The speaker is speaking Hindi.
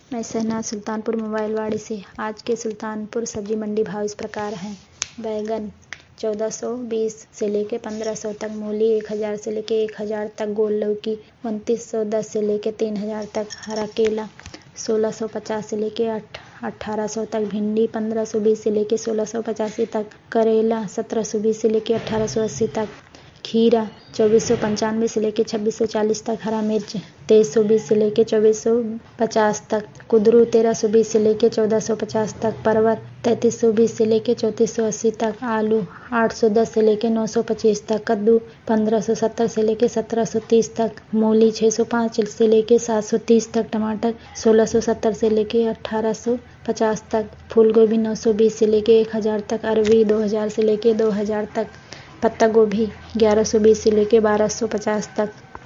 मैं शहनाज सुल्तानपुर मोबाइल वाड़ी से। आज के सुल्तानपुर सब्जी मंडी भाव इस प्रकार हैं। बैगन 1420 से लेके 1500 तक, मूली 1000 से लेके 1000 तक, गोल लौकी 2910 से लेके 3000 तक, हरा केला 1650 से लेके 1800 तक, भिंडी 1520 से लेके 1685 तक, करेला 1720 से लेके 1880 तक, खीरा 2495 से लेके 2640 तक, हरा मिर्च 2320 से लेके 2450 तक, कुदरू 1320 से लेके 1450 तक, परवल 3320 से लेके 3480 तक, आलू 810 से लेके 925 तक, कद्दू 1570 से लेके 1730 तक, मूली 605 से लेके 730 तक, टमाटर 1670 से लेके 1850 तक, फूल गोभी 920 से लेके 1000 तक, अरबी 2000 से लेके 2000 तक, पत्ता गोभी 1120 से लेके 1250 तक।